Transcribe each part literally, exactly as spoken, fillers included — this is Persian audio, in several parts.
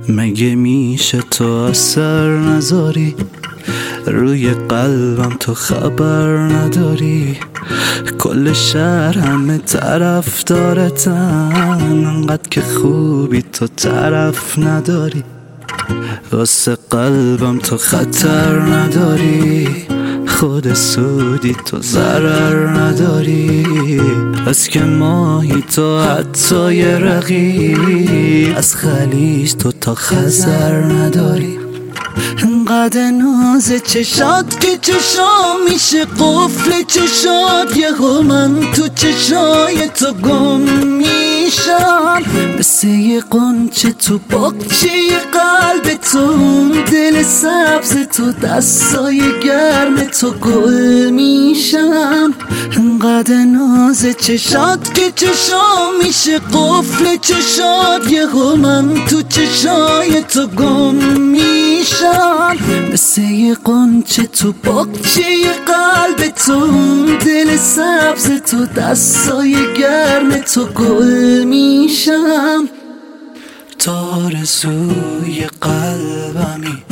مگه میشه تو اثر نذاری روی قلبم، تو خبر نداری کل شهر همه طرف دارتن، انقدر که خوبی تو طرف نداری، واسه قلبم تو خطر نداری، خود سودی تو ضرر نداری، از که ماهی تو حتی یه رقیب، از خلیج تو تا خزر نداری، انقدر ناز چشات که چشام میشه قفل چشات، یهو من تو چشای تو گم میشم، مثل یه قنچه تو باغچه قلب تو، دل سبز تو دستای گرم تو گل میشم، انقدر ناز چشات که چشام میشه قفل چشات، یهو من تو چشای تو گم میشم، مثل یه قنچه تو باغچه قلب تو، دل سبز تو دستای گرم تو گل میشم، تو آرزوی قلبمی،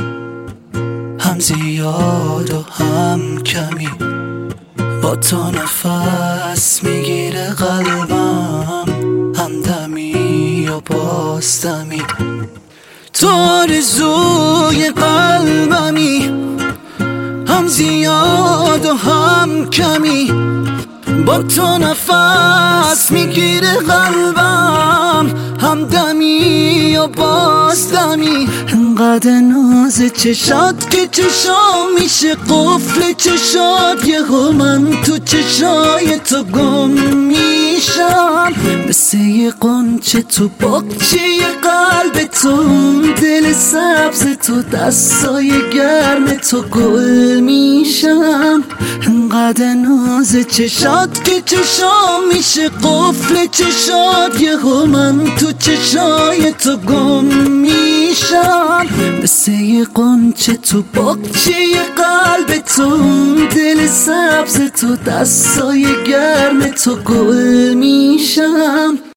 هم زیاد و هم کمی، با تو نفس میگیره قلبم، هم دمی و باز دمی، تو آرزوی قلبمی، هم زیاد و هم کمی، با تو نفس میگیره قلبم، هم دمی و باز دمی، انقدر ناز چشات که چشام میشه قفل چشات، یهو من تو چشای تو گم میشم، مثل یه قنچه تو باغچه قلب تو، دل سبز تو دستای گرم تو گل میشم، انقدر ناز چشات که چشام میشه قفل چشات، یهو من تو چشای تو گم میشم، مثل یه قنچه تو باغچه قلب تو، دل سبز تو دستای گرم تو گل میشم.